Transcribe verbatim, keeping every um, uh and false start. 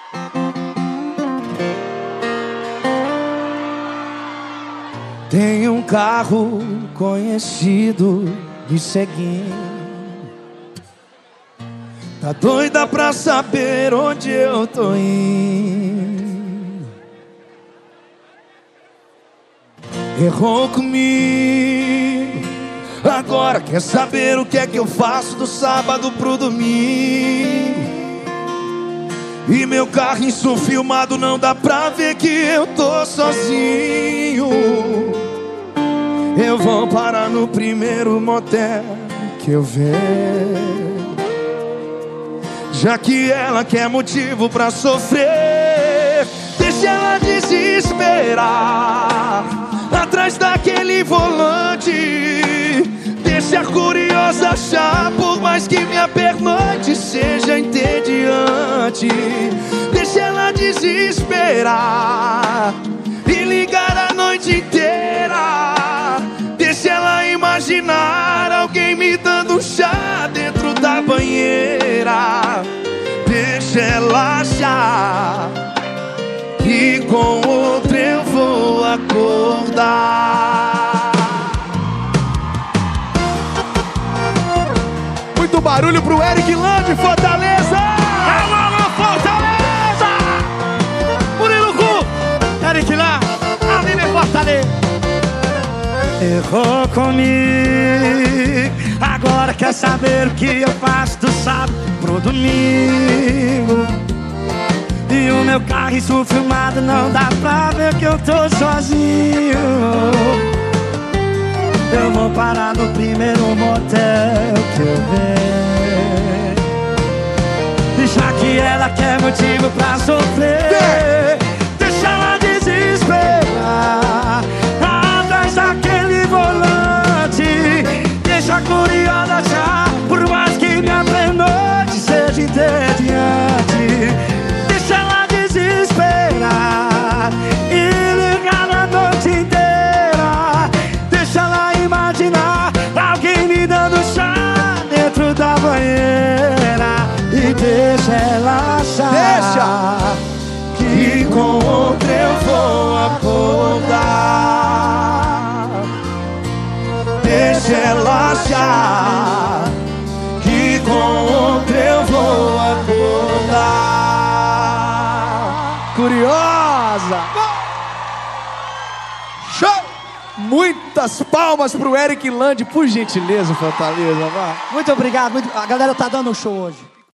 Tem um carro conhecido me seguindo, tá doida pra saber onde eu tô indo. Errou comigo, agora quer saber o que é que eu faço do sábado pro domingo. E meu carro insufilmado, não dá pra ver que eu tô sozinho. Eu vou parar no primeiro motel que eu ver, já que ela quer motivo pra sofrer. Deixa ela desesperar atrás daquele volante. Deixa a curiosa achar, por mais que minha pernoite seja entediante. Deixa ela desesperar e ligar a noite inteira. Deixa ela imaginar alguém me dando um chá dentro da banheira. Deixa ela achar que com outro eu vou acordar. Muito barulho pro Eric Land, Fortaleza! Alô, Fortaleza! Murilo Cu, Eric Land, Aline Fortaleza. Errou comigo, agora quer saber o que eu faço do sábado pro domingo. E o meu carro insufilmado, não dá pra ver que eu tô sozinho. Eu vou parar no primeiro motel que eu ver, já que ela quer motivo pra sofrer. Deixa ela desesperar atrás daquele volante. Deixa a curiosa achar, por mais que minha noite seja entediante. Deixa ela desesperar e ligar a noite inteira. Deixa ela imaginar alguém me dando chá dentro da banheira. E deixa ela achar, deixa que com outro eu vou acordar. Deixa ela achar que com outro eu vou acordar. Curiosa! Show! Muitas palmas pro Eric Land, por gentileza, Fortaleza, vá. Muito obrigado, muito... a galera tá dando um show hoje.